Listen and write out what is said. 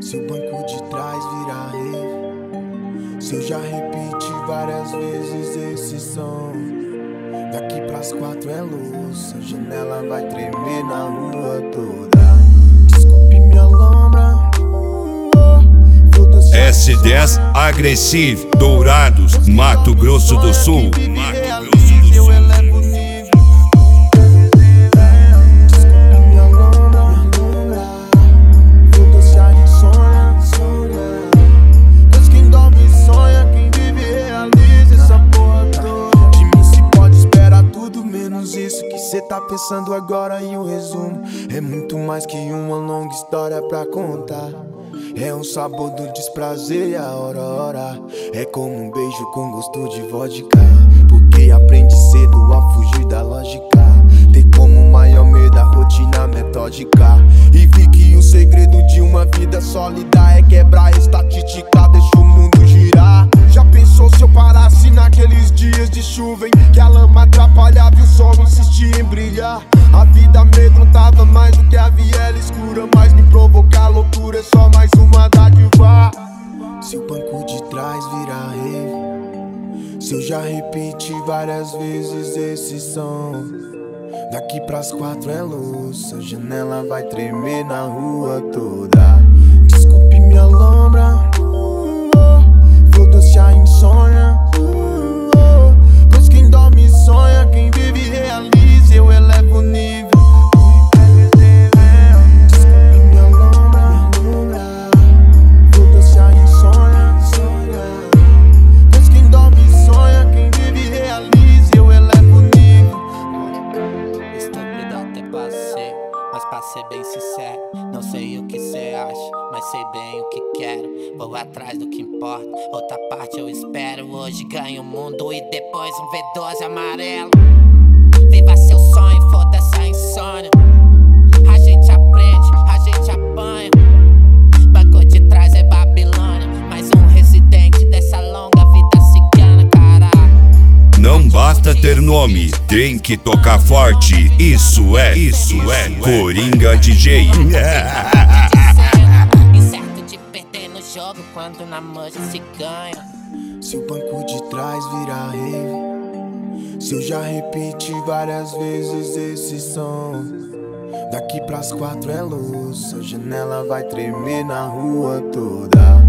Se o banco de trás virar rave, se eu já repeti várias vezes esse som, daqui pras 4 é luz, a janela vai tremer na rua toda. Desculpe minha lombra, S10 Agressive, Dourados, Mato Grosso do Sul. eu elevo o nível. Desculpe minha lombra, foda-se a insônia. Pois quem dorme sonha, quem vive realiza essa porra toda. De mim se pode esperar tudo menos isso que cê tá pensando agora. E o resumo é muito mais que uma longa história pra contar. É um sabor do desprazer e a hora. É como um beijo com gosto de vodka, porque aprende cedo a fugir da lógica. Ter como maior medo a rotina metódica. E vi que o segredo de uma vida sólida é quebrar a estatística, deixa o mundo girar. Já pensou se eu parasse naqueles dias de chuva em que a lama atrapalhava e o sol insistia em brilhar? A vida amedrontava mais do que a viela escura, mas me provocar loucura é só mais uma dádiva. Se o banco de trás virar rave, se eu já repeti várias vezes esse som, daqui pras 4 é luz, a janela vai tremer na rua toda. Desculpe minha lombra, foda-se a insônia. Pois quem dorme sonha, quem vive realiza, eu elevo o nível. Desculpe minha lombra, foda-se a insônia. Pois quem dorme sonha, quem vive realiza, eu elevo o nível. Estúpido até passei, mas pra ser bem sincero, não sei o que cê acha, mas sei bem o que quero. Vou atrás do que importa, outra parte eu espero. Hoje ganho o mundo e depois um V12 amarelo. Viva seu sonho, foda-se a insônia. A gente aprende, a gente apanha. Banco de trás é Babilônia, mais um residente dessa longa vida cigana, caralho. Não basta ter nome, tem que tocar forte. Isso é Coringa DJ. Incerto de perder no jogo quando na mancha se ganha. Se o banco de trás virar rave, se eu já repeti várias vezes esse som, daqui pras 4 é luz, a janela vai tremer na rua toda.